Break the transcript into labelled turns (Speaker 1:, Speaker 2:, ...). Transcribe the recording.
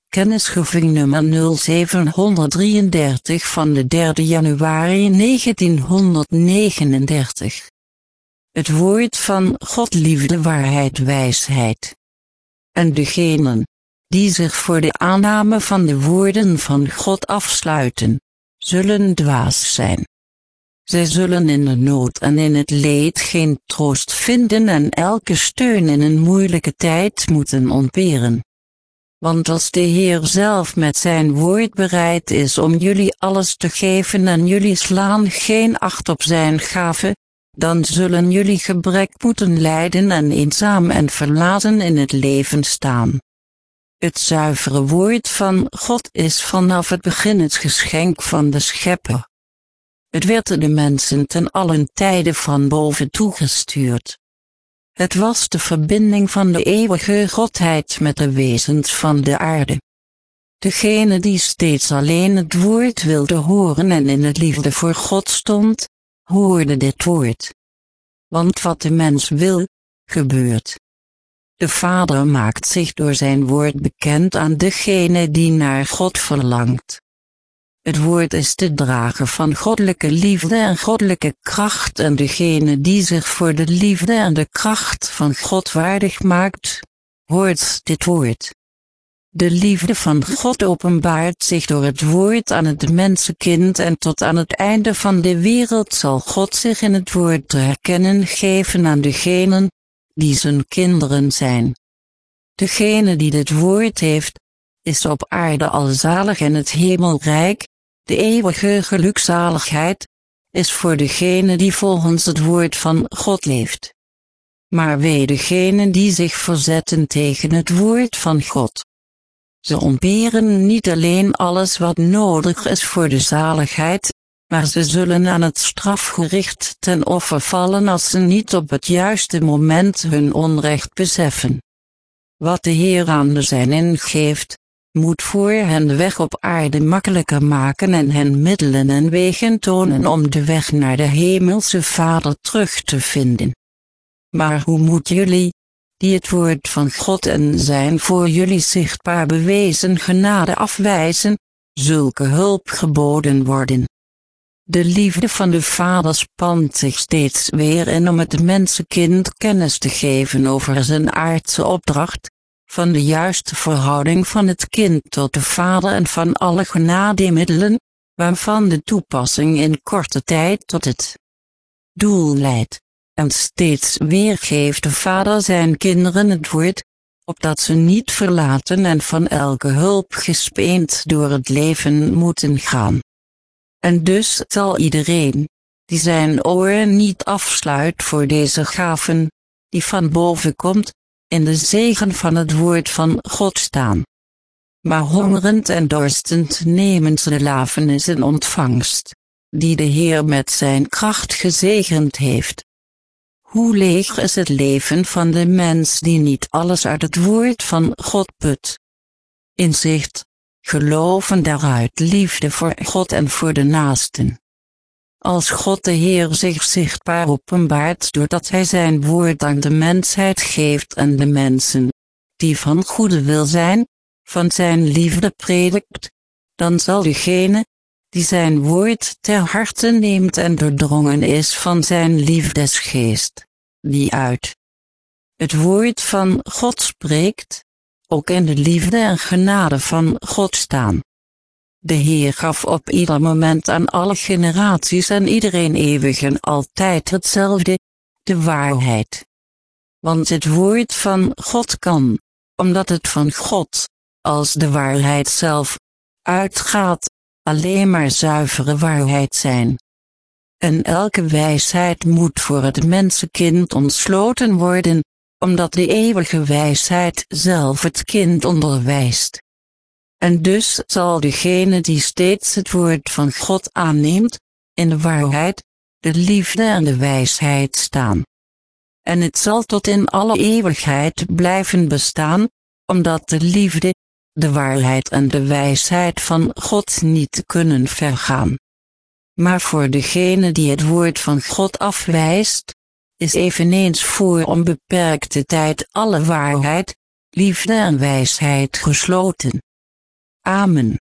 Speaker 1: Kennisgeving nummer 0733 van de 3 januari 1939. Het woord van God, liefde, waarheid, wijsheid. En degenen die zich voor de aanname van de woorden van God afsluiten, zullen dwaas zijn. Zij zullen in de nood en in het leed geen troost vinden en elke steun in een moeilijke tijd moeten ontberen. Want als de Heer zelf met zijn woord bereid is om jullie alles te geven en jullie slaan geen acht op zijn gave, dan zullen jullie gebrek moeten lijden en eenzaam en verlaten in het leven staan. Het zuivere woord van God is vanaf het begin het geschenk van de Schepper. Het werd de mensen ten allen tijde van boven toegestuurd. Het was de verbinding van de eeuwige Godheid met de wezens van de aarde. Degene die steeds alleen het woord wilde horen en in het liefde voor God stond, hoorde dit woord. Want wat de mens wil, gebeurt. De Vader maakt zich door zijn woord bekend aan degene die naar God verlangt. Het woord is de drager van goddelijke liefde en goddelijke kracht en degene die zich voor de liefde en de kracht van God waardig maakt, hoort dit woord. De liefde van God openbaart zich door het woord aan het mensenkind en tot aan het einde van de wereld zal God zich in het woord te herkennen geven aan degenen die zijn kinderen zijn. Degene die dit woord heeft, is op aarde al zalig en het hemelrijk, de eeuwige gelukzaligheid, is voor degene die volgens het woord van God leeft. Maar wee degenen die zich verzetten tegen het woord van God. Ze ontberen niet alleen alles wat nodig is voor de zaligheid, maar ze zullen aan het strafgericht ten offer vallen als ze niet op het juiste moment hun onrecht beseffen. Wat de Heer aan de zijnen geeft, moet voor hen de weg op aarde makkelijker maken en hen middelen en wegen tonen om de weg naar de hemelse Vader terug te vinden. Maar hoe moet jullie, die het woord van God en zijn voor jullie zichtbaar bewezen genade afwijzen, zulke hulp geboden worden? De liefde van de Vader spant zich steeds weer in om het mensenkind kennis te geven over zijn aardse opdracht, van de juiste verhouding van het kind tot de Vader en van alle genademiddelen, waarvan de toepassing in korte tijd tot het doel leidt. En steeds weer geeft de Vader zijn kinderen het woord, opdat ze niet verlaten en van elke hulp gespeend door het leven moeten gaan. En dus zal iedereen, die zijn oren niet afsluit voor deze gaven, die van boven komt, in de zegen van het woord van God staan. Maar hongerend en dorstend nemen ze de lafenis in ontvangst, die de Heer met zijn kracht gezegend heeft. Hoe leeg is het leven van de mens die niet alles uit het woord van God put. Inzicht, geloof en daaruit liefde voor God en voor de naasten. Als God de Heer zich zichtbaar openbaart doordat hij zijn woord aan de mensheid geeft en de mensen, die van goede wil zijn, van zijn liefde predikt, dan zal degene, die zijn woord ter harte neemt en doordrongen is van zijn liefdesgeest, die uit het woord van God spreekt, ook in de liefde en genade van God staan. De Heer gaf op ieder moment aan alle generaties en iedereen eeuwig en altijd hetzelfde, de waarheid. Want het woord van God kan, omdat het van God, als de waarheid zelf, uitgaat, alleen maar zuivere waarheid zijn. En elke wijsheid moet voor het mensenkind ontsloten worden, omdat de eeuwige wijsheid zelf het kind onderwijst. En dus zal degene die steeds het woord van God aanneemt, in de waarheid, de liefde en de wijsheid staan. En het zal tot in alle eeuwigheid blijven bestaan, omdat de liefde, de waarheid en de wijsheid van God niet kunnen vergaan. Maar voor degene die het woord van God afwijst, is eveneens voor onbeperkte tijd alle waarheid, liefde en wijsheid gesloten. Amen.